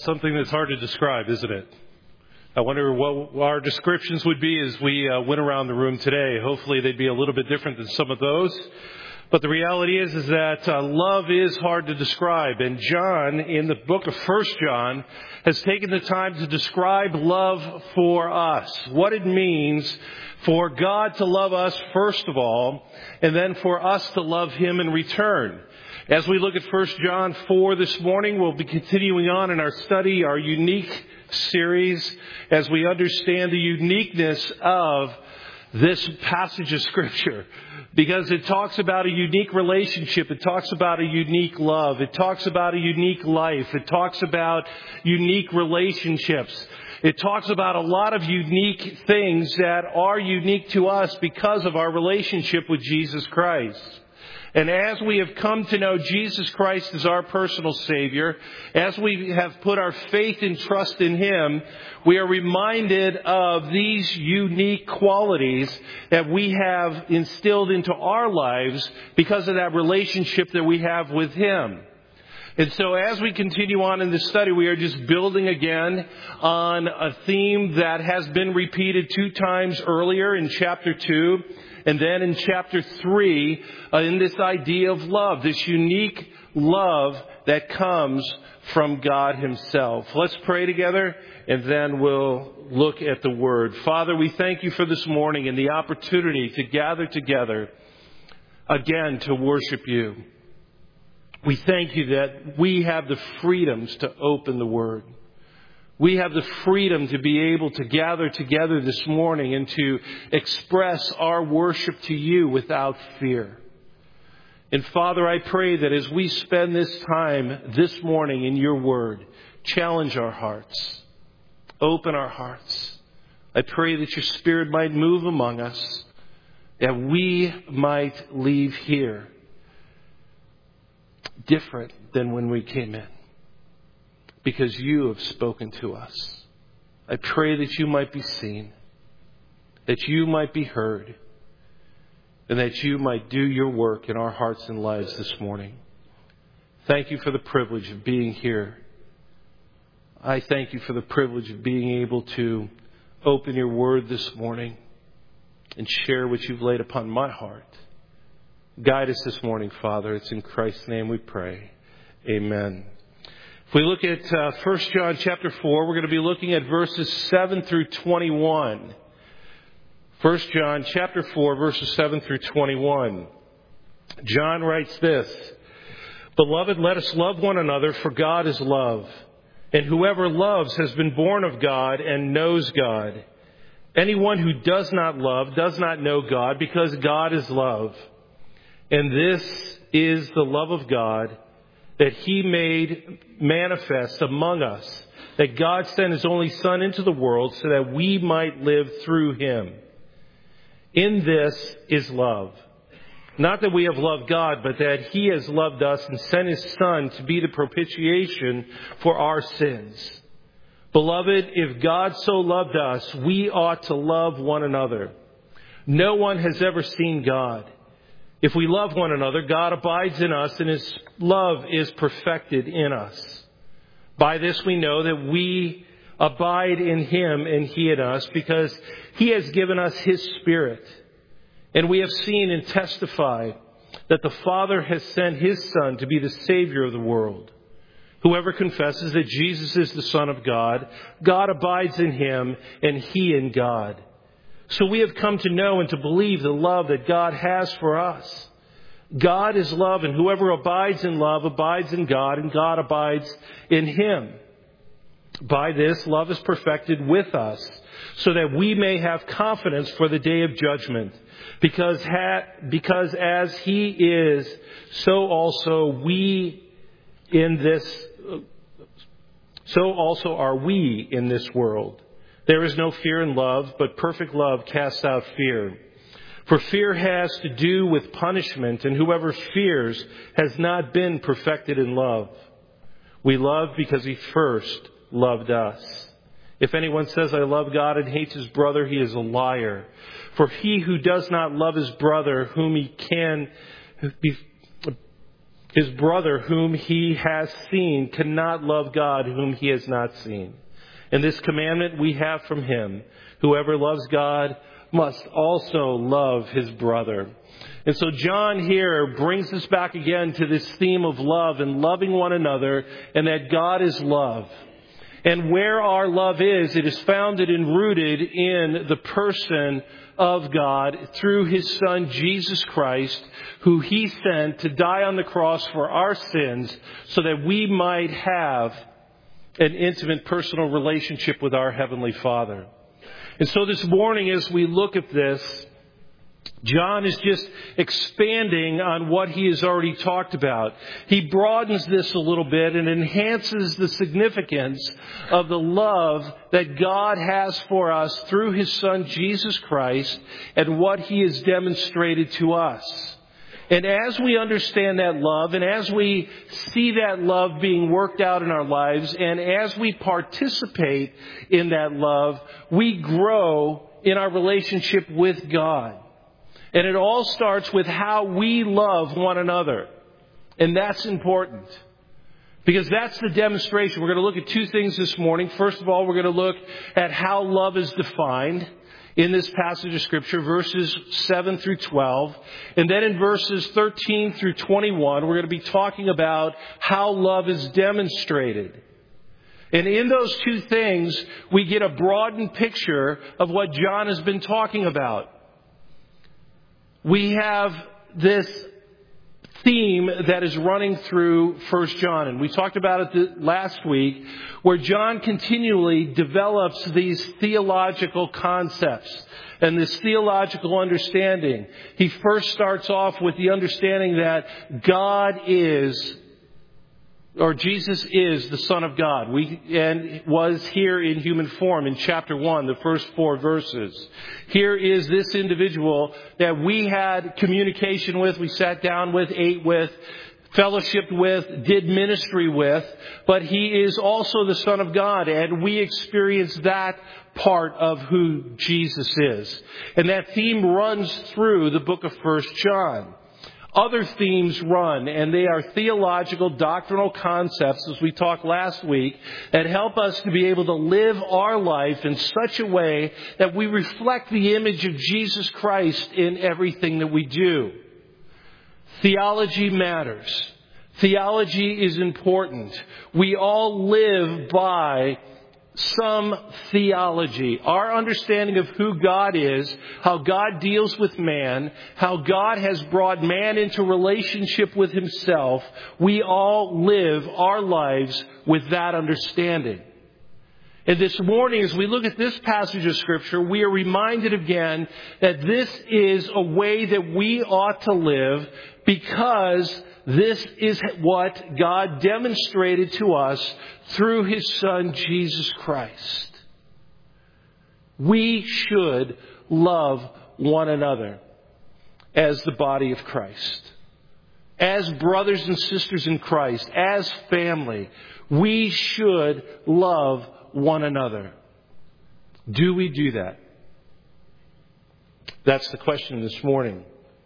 Something that's hard to describe, isn't it? I wonder what our descriptions would be as we went around the room today. Hopefully they'd be a little bit different than some of those. But the reality is that love is hard to describe. And John, in the book of 1 John, has taken the time to describe love for us. What it means for God to love us, first of all, and then for us to love Him in return. As we look at 1 John 4 this morning, we'll be continuing on in our study, our unique series, as we understand the uniqueness of this passage of Scripture. Because it talks about a unique relationship. It talks about a unique love. It talks about a unique life. It talks about unique relationships. It talks about a lot of unique things that are unique to us because of our relationship with Jesus Christ. And as we have come to know Jesus Christ as our personal Savior, as we have put our faith and trust in Him, we are reminded of these unique qualities that we have instilled into our lives because of that relationship that we have with Him. And so as we continue on in this study, we are just building again on a theme that has been repeated 2 times earlier in chapter 2. And then in chapter 3, in this idea of love, this unique love that comes from God Himself. Let's pray together, and then we'll look at the Word. Father, we thank You for this morning and the opportunity to gather together again to worship You. We thank You that we have the freedoms to open the Word. We have the freedom to be able to gather together this morning and to express our worship to You without fear. And Father, I pray that as we spend this time this morning in Your Word, challenge our hearts, open our hearts. I pray that Your Spirit might move among us, that we might leave here different than when we came in. Because You have spoken to us. I pray that You might be seen, that You might be heard, and that You might do Your work in our hearts and lives this morning. Thank You for the privilege of being here. I thank You for the privilege of being able to open Your Word this morning and share what You've laid upon my heart. Guide us this morning, Father. It's in Christ's name we pray. Amen. If we look at 1 John chapter 4, we're going to be looking at verses 7 through 21. 1 John chapter 4, verses 7 through 21. John writes this: Beloved, let us love one another, for God is love. And whoever loves has been born of God and knows God. Anyone who does not love does not know God, because God is love. And this is the love of God, that He made manifest among us, that God sent His only Son into the world so that we might live through Him. In this is love. Not that we have loved God, but that He has loved us and sent His Son to be the propitiation for our sins. Beloved, if God so loved us, we ought to love one another. No one has ever seen God. If we love one another, God abides in us, and His love is perfected in us. By this we know that we abide in Him and He in us, because He has given us His Spirit. And we have seen and testified that the Father has sent His Son to be the Savior of the world. Whoever confesses that Jesus is the Son of God, God abides in Him and He in God. So we have come to know and to believe the love that God has for us. God is love, and whoever abides in love abides in God, and God abides in him. By this, love is perfected with us, so that we may have confidence for the day of judgment. Because as He is, so also are we in this world. There is no fear in love, but perfect love casts out fear. For fear has to do with punishment, and whoever fears has not been perfected in love. We love because He first loved us. If anyone says, I love God, and hates his brother, he is a liar. For he who does not love his brother whom he can His brother whom he has seen cannot love God whom he has not seen. And this commandment we have from him: whoever loves God must also love his brother. And so John here brings us back again to this theme of love and loving one another, and that God is love. And where our love is, it is founded and rooted in the person of God through His Son, Jesus Christ, who He sent to die on the cross for our sins so that we might have an intimate personal relationship with our Heavenly Father. And so this morning, as we look at this, John is just expanding on what he has already talked about. He broadens this a little bit and enhances the significance of the love that God has for us through His Son, Jesus Christ, and what He has demonstrated to us. And as we understand that love, and as we see that love being worked out in our lives, and as we participate in that love, we grow in our relationship with God. And it all starts with how we love one another. And that's important, because that's the demonstration. We're going to look at two things this morning. First of all, we're going to look at how love is defined in this passage of Scripture, verses 7 through 12. And then in verses 13 through 21, we're going to be talking about how love is demonstrated. And in those two things, we get a broadened picture of what John has been talking about. We have this theme that is running through 1 John. And we talked about it last week, where John continually develops these theological concepts and this theological understanding. He first starts off with the understanding that God is, or Jesus is, the Son of God. And was here in human form in chapter 1, the first 4 verses. Here is this individual that we had communication with, we sat down with, ate with, fellowshiped with, did ministry with, but He is also the Son of God, and we experience that part of who Jesus is. And that theme runs through the book of 1 John. Other themes run, and they are theological, doctrinal concepts, as we talked last week, that help us to be able to live our life in such a way that we reflect the image of Jesus Christ in everything that we do. Theology matters. Theology is important. We all live by some theology. Our understanding of who God is, how God deals with man, how God has brought man into relationship with Himself, we all live our lives with that understanding. And this morning, as we look at this passage of Scripture, we are reminded again that this is a way that we ought to live, because this is what God demonstrated to us through His Son, Jesus Christ. We should love one another as the body of Christ. As brothers and sisters in Christ, as family, we should love one another. Do we do that? That's the question this morning.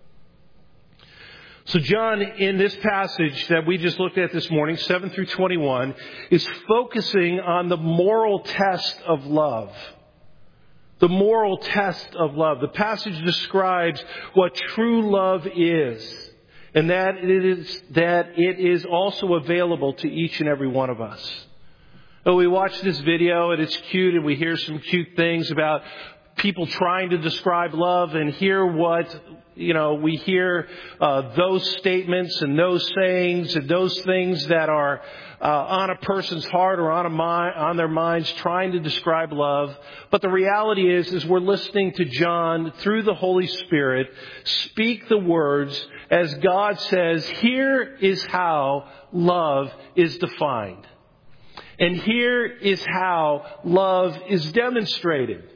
So John, in this passage that we just looked at this morning, 7 through 21, is focusing on the moral test of love. The moral test of love. The passage describes what true love is, and that it is also available to each and every one of us. Oh, we watch this video and it's cute, and we hear some cute things about people trying to describe love, and hear we hear those statements and those sayings and those things that are on a person's heart or on their minds trying to describe love. But the reality is we're listening to John through the Holy Spirit speak the words as God says, here is how love is defined. And here is how love is demonstrated.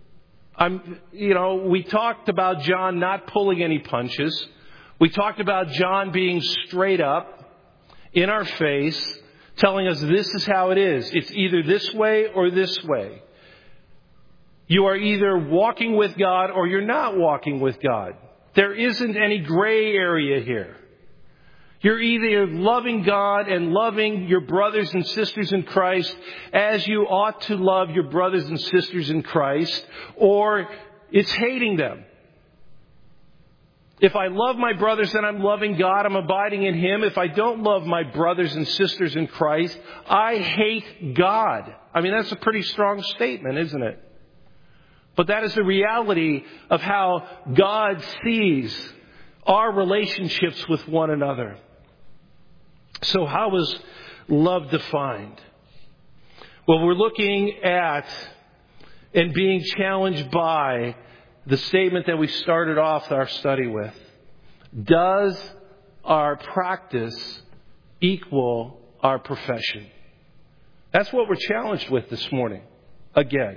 We talked about John not pulling any punches. We talked about John being straight up in our face, telling us this is how it is. It's either this way or this way. You are either walking with God or you're not walking with God. There isn't any gray area here. You're either loving God and loving your brothers and sisters in Christ as you ought to love your brothers and sisters in Christ, or it's hating them. If I love my brothers, then I'm loving God. I'm abiding in Him. If I don't love my brothers and sisters in Christ, I hate God. I mean, that's a pretty strong statement, isn't it? But that is the reality of how God sees our relationships with one another. So how is love defined? Well, we're looking at and being challenged by the statement that we started off our study with. Does our practice equal our profession? That's what we're challenged with this morning. Again.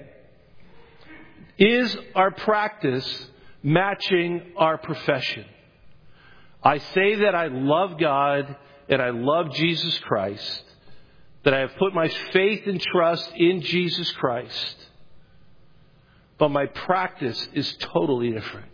Is our practice matching our profession? I say that I love God and I love Jesus Christ, that I have put my faith and trust in Jesus Christ, but my practice is totally different.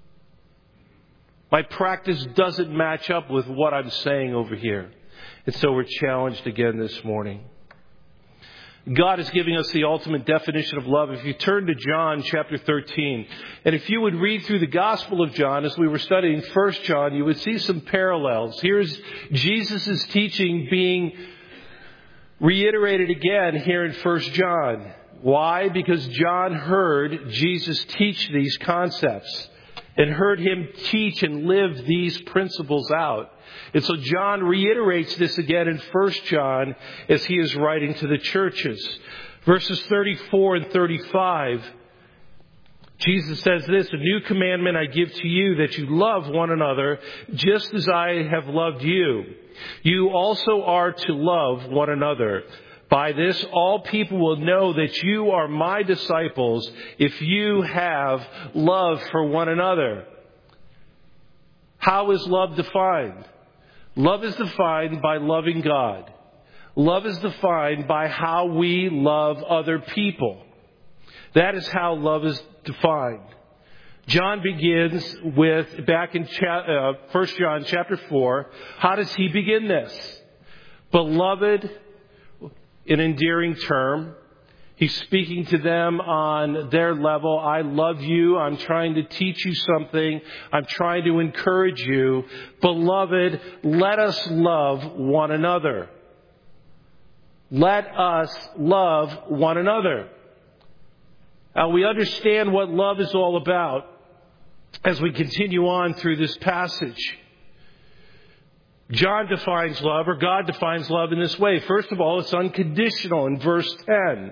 My practice doesn't match up with what I'm saying over here. And so we're challenged again this morning. God is giving us the ultimate definition of love. If you turn to John chapter 13, and if you would read through the Gospel of John as we were studying 1 John, you would see some parallels. Here's Jesus' teaching being reiterated again here in 1 John. Why? Because John heard Jesus teach these concepts and heard Him teach and live these principles out. And so John reiterates this again in 1 John as he is writing to the churches. Verses 34 and 35, Jesus says this, "A new commandment I give to you, that you love one another, just as I have loved you. You also are to love one another. By this, all people will know that you are my disciples, if you have love for one another." How is love defined? Love is defined by loving God. Love is defined by how we love other people. That is how love is defined. John begins with, back in 1 John chapter 4, how does he begin this? Beloved, an endearing term. He's speaking to them on their level. I love you. I'm trying to teach you something. I'm trying to encourage you. Beloved, let us love one another. Let us love one another. Now, we understand what love is all about as we continue on through this passage. John defines love, or God defines love in this way. First of all, it's unconditional in verse 10.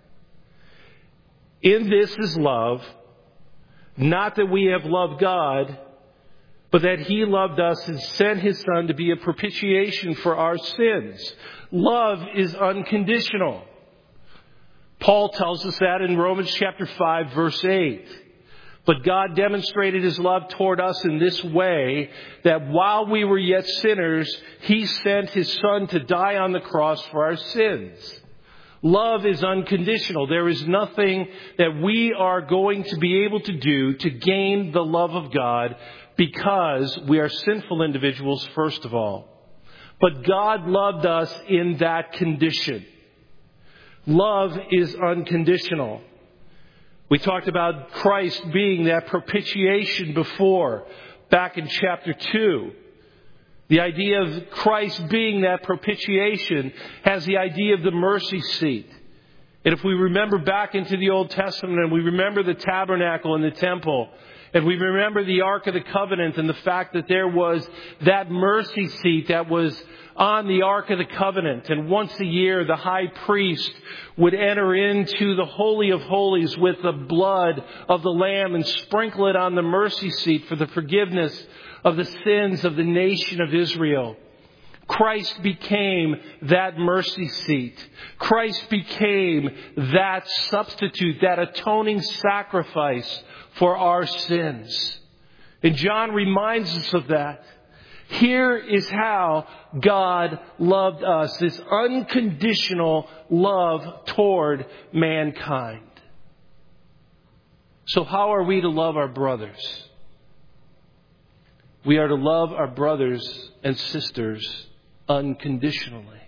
In this is love, not that we have loved God, but that He loved us and sent His Son to be a propitiation for our sins. Love is unconditional. Paul tells us that in Romans chapter 5, verse 8. But God demonstrated His love toward us in this way, that while we were yet sinners, He sent His Son to die on the cross for our sins. Love is unconditional. There is nothing that we are going to be able to do to gain the love of God, because we are sinful individuals, first of all. But God loved us in that condition. Love is unconditional. We talked about Christ being that propitiation before, back in chapter 2. The idea of Christ being that propitiation has the idea of the mercy seat. And if we remember back into the Old Testament, and we remember the tabernacle and the temple, and we remember the Ark of the Covenant and the fact that there was that mercy seat that was on the Ark of the Covenant. And once a year, the high priest would enter into the Holy of Holies with the blood of the Lamb and sprinkle it on the mercy seat for the forgiveness of the sins of the nation of Israel. Christ became that mercy seat. Christ became that substitute, that atoning sacrifice for our sins. And John reminds us of that. Here is how God loved us, this unconditional love toward mankind. So how are we to love our brothers? We are to love our brothers and sisters unconditionally.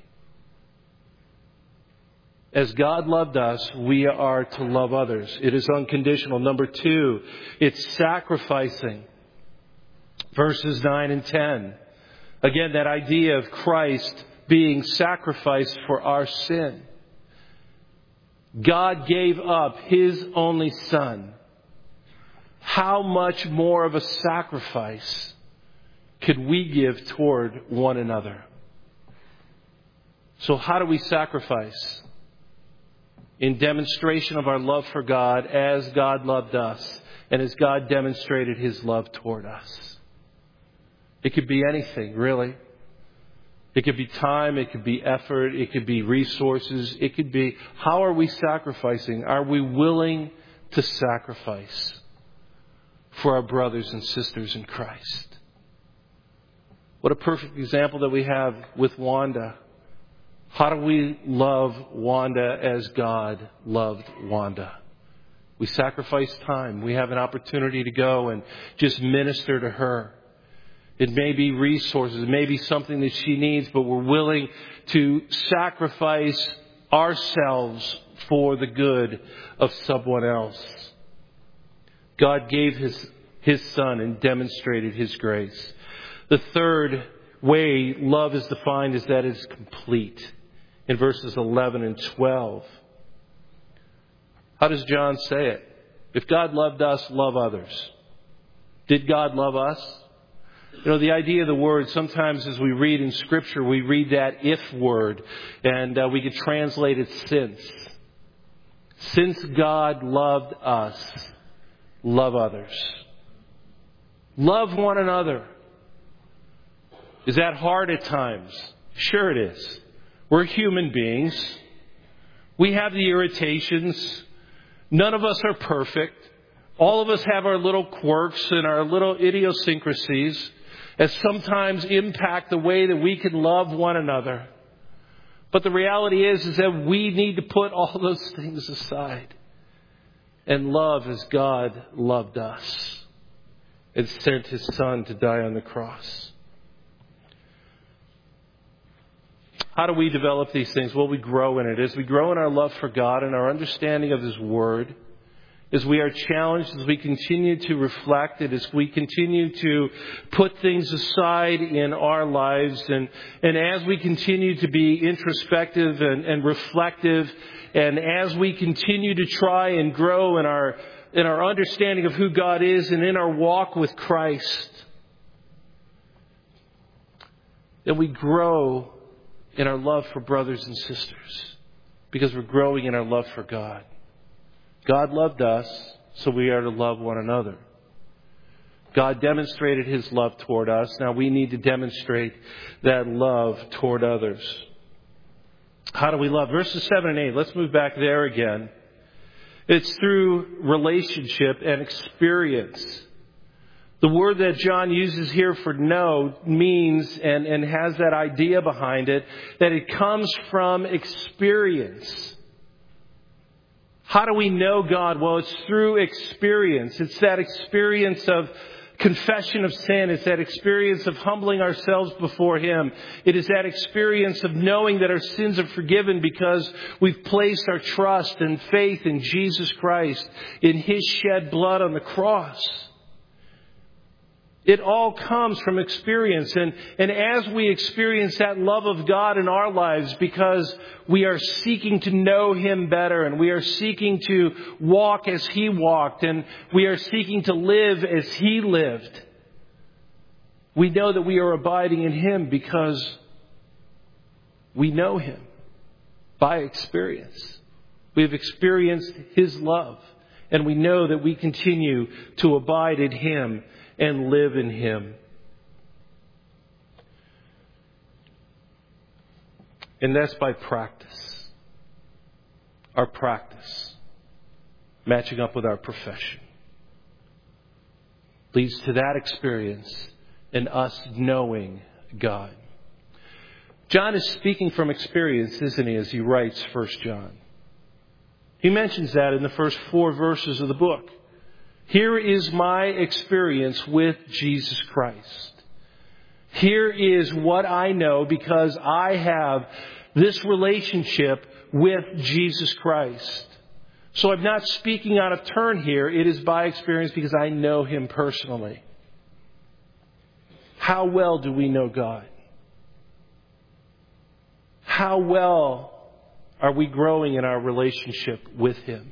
As God loved us, we are to love others. It is unconditional. Number 2, it's sacrificing. Verses 9 and 10. Again, that idea of Christ being sacrificed for our sin. God gave up His only Son. How much more of a sacrifice could we give toward one another? So how do we sacrifice? In demonstration of our love for God as God loved us and as God demonstrated His love toward us. It could be anything, really. It could be time, it could be effort, it could be resources, it could be, how are we sacrificing? Are we willing to sacrifice for our brothers and sisters in Christ? What a perfect example that we have with Wanda. How do we love Wanda as God loved Wanda? We sacrifice time. We have an opportunity to go and just minister to her. It may be resources. It may be something that she needs, but we're willing to sacrifice ourselves for the good of someone else. God gave His Son and demonstrated His grace. The third way love is defined is that it's complete. In verses 11 and 12. How does John say it? If God loved us, love others. Did God love us? You know, the idea of the word, sometimes as we read in Scripture, we read that if word, and we could translate it since. Since God loved us, love others. Love one another. Is that hard at times? Sure it is. We're human beings. We have the irritations. None of us are perfect. All of us have our little quirks and our little idiosyncrasies that sometimes impact the way that we can love one another. But the reality is that we need to put all those things aside and love as God loved us and sent His Son to die on the cross. How do we develop these things? Well, we grow in it. As we grow in our love for God and our understanding of His Word, as we are challenged, as we continue to reflect it, as we continue to put things aside in our lives, and as we continue to be introspective and reflective, and as we continue to try and grow in our understanding of who God is and in our walk with Christ, then we grow in our love for brothers and sisters because we're growing in our love for God. God loved us, so we are to love one another. God demonstrated His love toward us. Now we need to demonstrate that love toward others. How do we love? Verses 7 and 8. Let's move back there again. It's through relationship and experience. The word that John uses here for know means and has that idea behind it that it comes from experience. How do we know God? Well, it's through experience. It's that experience of confession of sin. It's that experience of humbling ourselves before Him. It is that experience of knowing that our sins are forgiven because we've placed our trust and faith in Jesus Christ, in His shed blood on the cross. It all comes from experience. And as we experience that love of God in our lives because we are seeking to know Him better and we are seeking to walk as He walked and we are seeking to live as He lived, we know that we are abiding in Him because we know Him by experience. We have experienced His love and we know that we continue to abide in Him and live in Him. And that's by practice. Our practice, matching up with our profession, leads to that experience and us knowing God. John is speaking from experience, isn't he, as he writes 1 John. He mentions that in the first 4 verses of the book. Here is my experience with Jesus Christ. Here is what I know because I have this relationship with Jesus Christ. So I'm not speaking out of turn here. It is by experience because I know Him personally. How well do we know God? How well are we growing in our relationship with Him?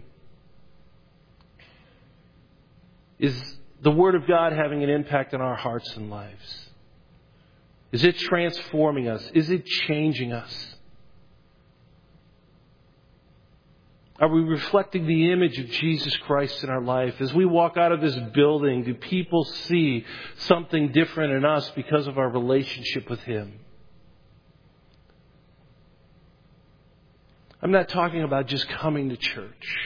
Is the Word of God having an impact on our hearts and lives? Is it transforming us? Is it changing us? Are we reflecting the image of Jesus Christ in our life? As we walk out of this building, do people see something different in us because of our relationship with Him? I'm not talking about just coming to church.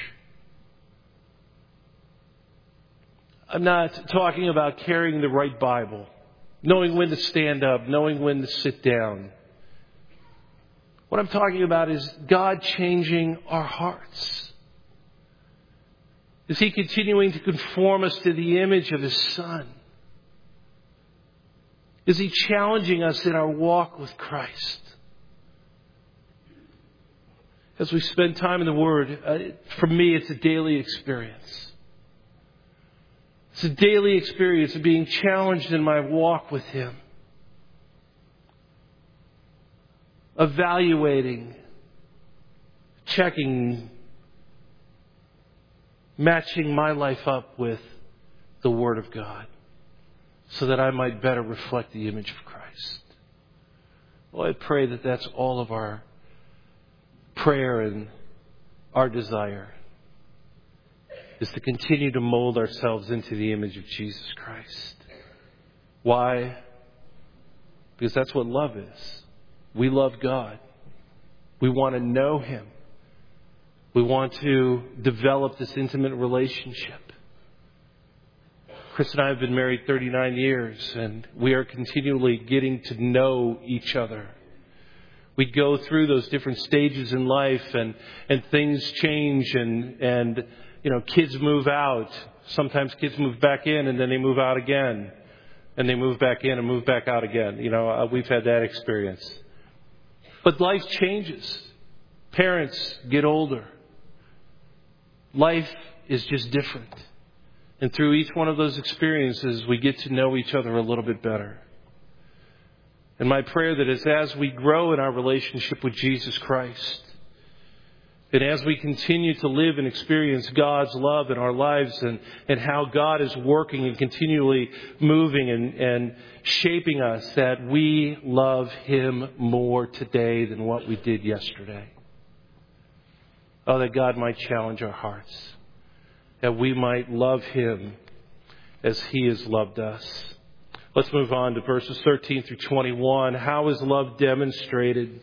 I'm not talking about carrying the right Bible, knowing when to stand up, knowing when to sit down. What I'm talking about is God changing our hearts. Is He continuing to conform us to the image of His Son? Is He challenging us in our walk with Christ? As we spend time in the Word, for me it's a daily experience. It's a daily experience of being challenged in my walk with Him. Evaluating, checking, matching my life up with the Word of God so that I might better reflect the image of Christ. Well, I pray that that's all of our prayer and our desire is to continue to mold ourselves into the image of Jesus Christ. Why? Because that's what love is. We love God. We want to know Him. We want to develop this intimate relationship. Chris and I have been married 39 years, and we are continually getting to know each other. We go through those different stages in life, and things change, and kids move out. Sometimes kids move back in, and then they move out again, and they move back in and move back out again. We've had that experience. But life changes. Parents get older. Life is just different. And through each one of those experiences, we get to know each other a little bit better. And my prayer that is as we grow in our relationship with Jesus Christ, and as we continue to live and experience God's love in our lives and how God is working and continually moving and shaping us, that we love Him more today than what we did yesterday. Oh, that God might challenge our hearts, that we might love Him as He has loved us. Let's move on to verses 13 through 21. How is love demonstrated?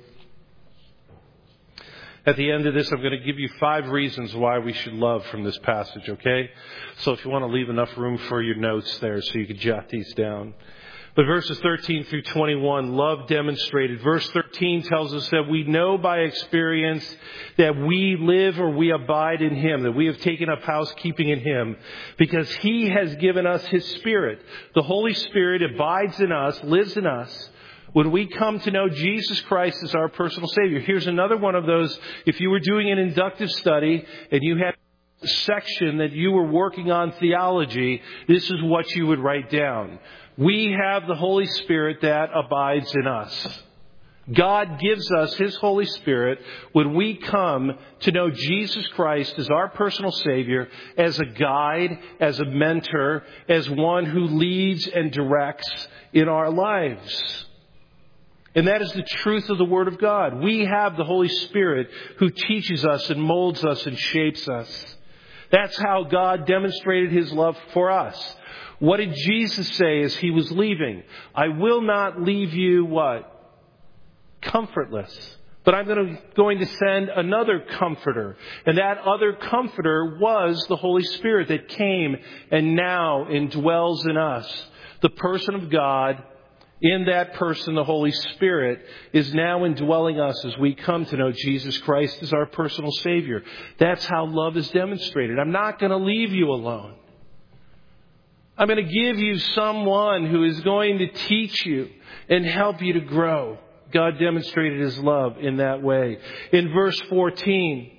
At the end of this, I'm going to give you 5 reasons why we should love from this passage, okay? So if you want to leave enough room for your notes there so you can jot these down. But verses 13 through 21, love demonstrated. Verse 13 tells us that we know by experience that we live or we abide in Him, that we have taken up housekeeping in Him, because He has given us His Spirit. The Holy Spirit abides in us, lives in us, when we come to know Jesus Christ as our personal Savior. Here's another one of those. If you were doing an inductive study and you had a section that you were working on theology, this is what you would write down. We have the Holy Spirit that abides in us. God gives us His Holy Spirit when we come to know Jesus Christ as our personal Savior, as a guide, as a mentor, as one who leads and directs in our lives. And that is the truth of the Word of God. We have the Holy Spirit who teaches us and molds us and shapes us. That's how God demonstrated His love for us. What did Jesus say as He was leaving? I will not leave you what? Comfortless. But I'm going to send another comforter. And that other comforter was the Holy Spirit that came and now indwells in us. The person of God, in that person, the Holy Spirit, is now indwelling us as we come to know Jesus Christ as our personal Savior. That's how love is demonstrated. I'm not going to leave you alone. I'm going to give you someone who is going to teach you and help you to grow. God demonstrated His love in that way. In verse 14,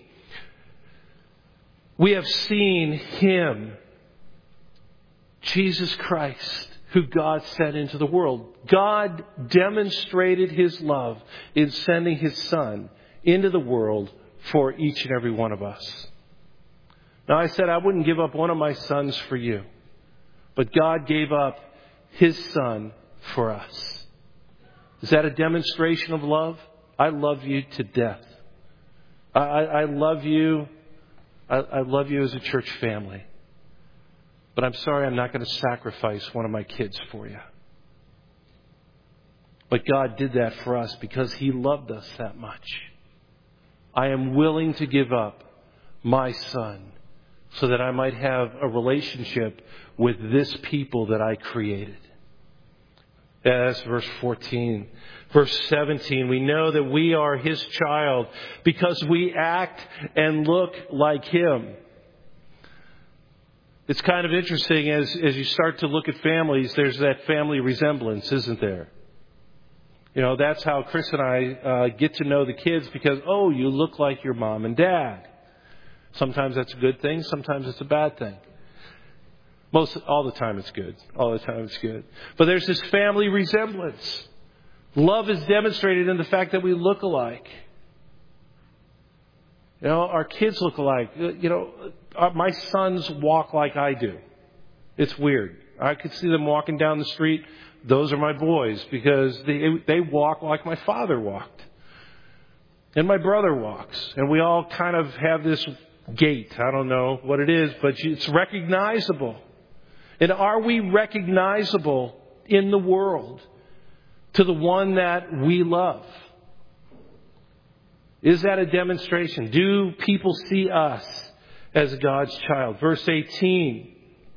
we have seen Him, Jesus Christ, who God sent into the world. God demonstrated His love in sending His Son into the world for each and every one of us. Now, I said I wouldn't give up one of my sons for you. But God gave up His Son for us. Is that a demonstration of love? I love you to death. I love you. I love you as a church family. But I'm sorry, I'm not going to sacrifice one of my kids for you. But God did that for us because He loved us that much. I am willing to give up my son so that I might have a relationship with this people that I created. That's verse 14. Verse 17, we know that we are His child because we act and look like Him. It's kind of interesting as you start to look at families, there's that family resemblance, isn't there? You know, that's how Chris and I get to know the kids because, oh, you look like your mom and dad. Sometimes that's a good thing. Sometimes it's a bad thing. All the time it's good. All the time it's good. But there's this family resemblance. Love is demonstrated in the fact that we look alike. You know, our kids look alike. You know, my sons walk like I do. It's weird. I could see them walking down the street. Those are my boys because they walk like my father walked. And my brother walks. And we all kind of have this gait. I don't know what it is, but it's recognizable. And are we recognizable in the world to the one that we love? Is that a demonstration? Do people see us as God's child? Verse 18.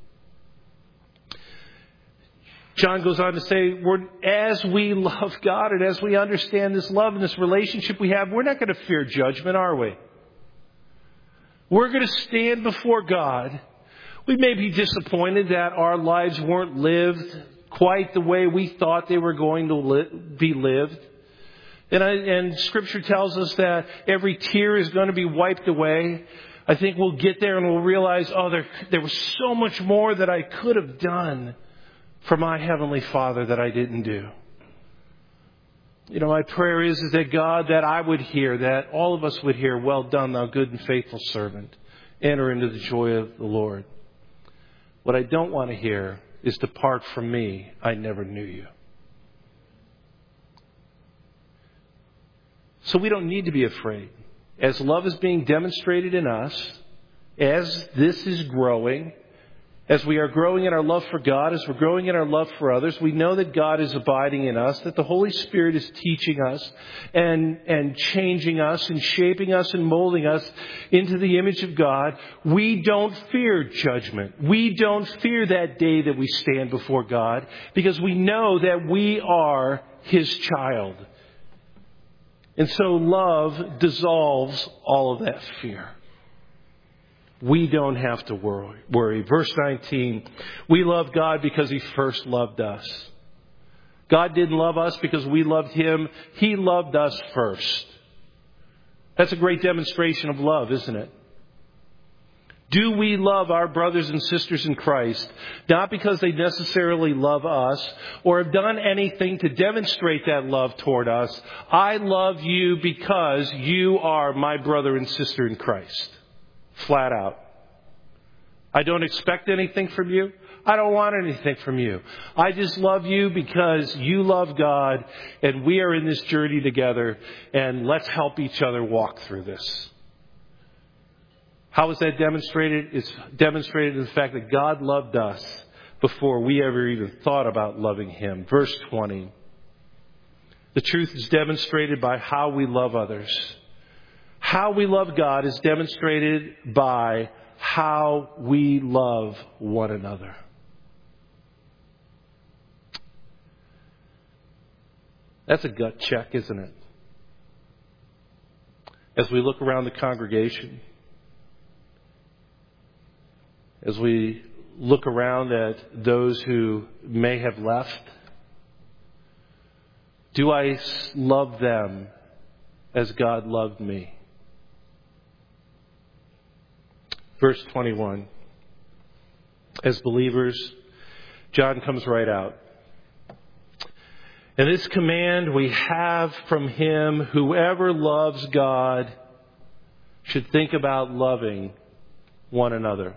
John goes on to say, as we love God and as we understand this love and this relationship we have, we're not going to fear judgment, are we? We're going to stand before God. We may be disappointed that our lives weren't lived quite the way we thought they were going to be lived. And Scripture tells us that every tear is going to be wiped away. I think we'll get there and we'll realize, there was so much more that I could have done for my Heavenly Father that I didn't do. You know, my prayer is that God, that I would hear, that all of us would hear, well done, thou good and faithful servant. Enter into the joy of the Lord. What I don't want to hear is, depart from me, I never knew you. So we don't need to be afraid. As love is being demonstrated in us, as this is growing, as we are growing in our love for God, as we're growing in our love for others, we know that God is abiding in us, that the Holy Spirit is teaching us and changing us and shaping us and molding us into the image of God. We don't fear judgment. We don't fear that day that we stand before God because we know that we are His child. And so love dissolves all of that fear. We don't have to worry. Verse 19, we love God because He first loved us. God didn't love us because we loved Him. He loved us first. That's a great demonstration of love, isn't it? Do we love our brothers and sisters in Christ, not because they necessarily love us or have done anything to demonstrate that love toward us? I love you because you are my brother and sister in Christ. Flat out. I don't expect anything from you. I don't want anything from you. I just love you because you love God and we are in this journey together, and let's help each other walk through this. How is that demonstrated? It's demonstrated in the fact that God loved us before we ever even thought about loving Him. Verse 20. The truth is demonstrated by how we love others. How we love God is demonstrated by how we love one another. That's a gut check, isn't it? As we look around the congregation, as we look around at those who may have left? Do I love them as God loved me? Verse 21. As believers, John comes right out. And this command we have from him, whoever loves God should think about loving one another.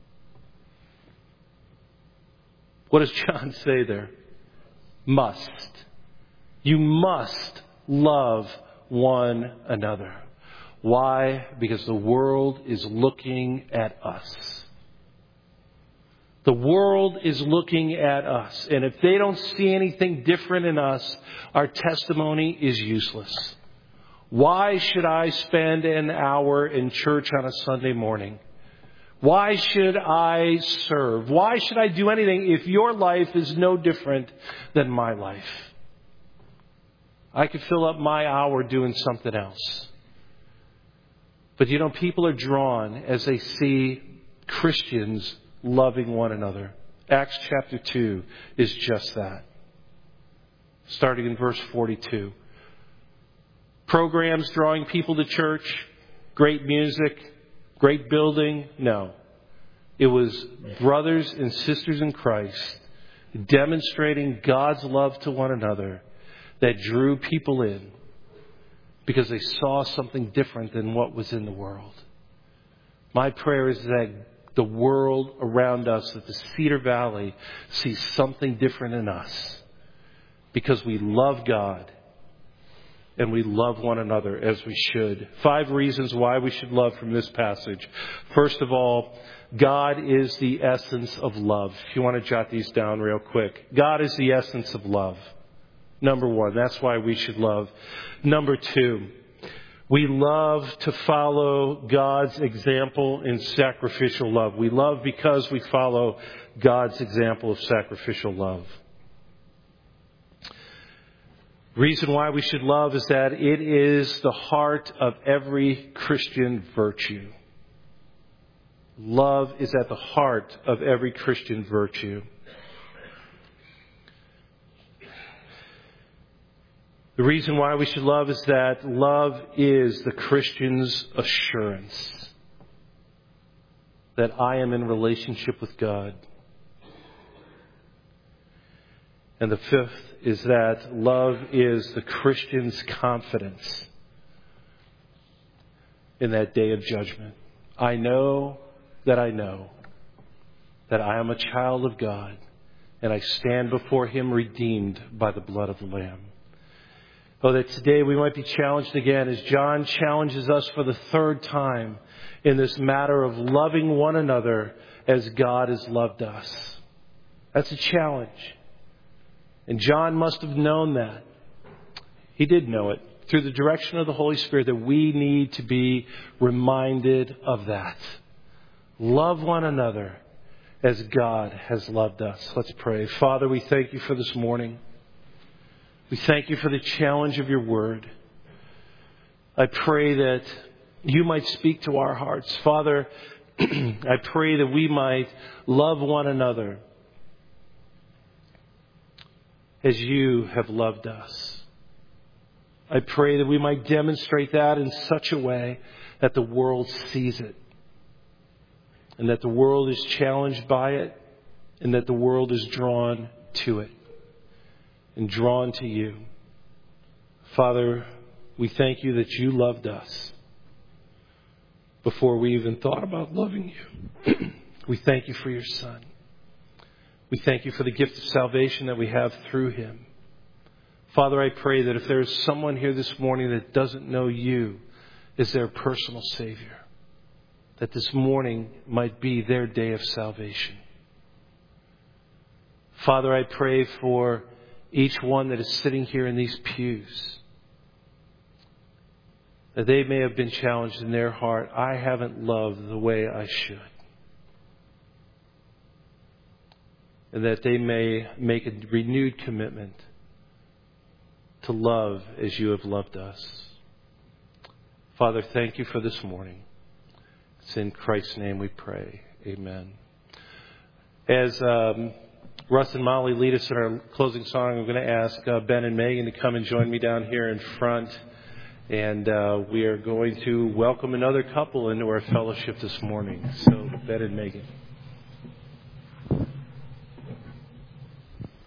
What does John say there? Must. You must love one another. Why? Because the world is looking at us. The world is looking at us. And if they don't see anything different in us, our testimony is useless. Why should I spend an hour in church on a Sunday morning? Why should I serve? Why should I do anything if your life is no different than my life? I could fill up my hour doing something else. But people are drawn as they see Christians loving one another. Acts chapter 2 is just that. Starting in verse 42. Programs drawing people to church, great music, great building. No. It was brothers and sisters in Christ demonstrating God's love to one another that drew people in because they saw something different than what was in the world. My prayer is that the world around us, that the Cedar Valley, sees something different in us because we love God and we love one another as we should. 5 reasons why we should love from this passage. First of all, God is the essence of love. If you want to jot these down real quick. God is the essence of love. Number 1, that's why we should love. Number 2, we love to follow God's example in sacrificial love. We love because we follow God's example of sacrificial love. Reason why we should love is that it is the heart of every Christian virtue. Love is at the heart of every Christian virtue. The reason why we should love is that love is the Christian's assurance that I am in relationship with God. And the 5th is that love is the Christian's confidence in that day of judgment. I know that I am a child of God, and I stand before Him redeemed by the blood of the Lamb. Oh, that today we might be challenged again as John challenges us for the 3rd time in this matter of loving one another as God has loved us. That's a challenge. And John must have known that. He did know it through the direction of the Holy Spirit, that we need to be reminded of that. Love one another as God has loved us. Let's pray. Father, we thank you for this morning. We thank you for the challenge of your word. I pray that you might speak to our hearts. Father, I pray that we might love one another as you have loved us. I pray that we might demonstrate that in such a way that the world sees it, and that the world is challenged by it, and that the world is drawn to it and drawn to you. Father, we thank you that you loved us before we even thought about loving you. We thank you for your Son. We thank you for the gift of salvation that we have through him. Father, I pray that if there is someone here this morning that doesn't know you as their personal Savior, that this morning might be their day of salvation. Father, I pray for each one that is sitting here in these pews, that they may have been challenged in their heart. I haven't loved the way I should. And that they may make a renewed commitment to love as you have loved us. Father, thank you for this morning. It's in Christ's name we pray. Amen. As Russ and Molly lead us in our closing song, I'm going to ask Ben and Megan to come and join me down here in front. And we are going to welcome another couple into our fellowship this morning. So, Ben and Megan.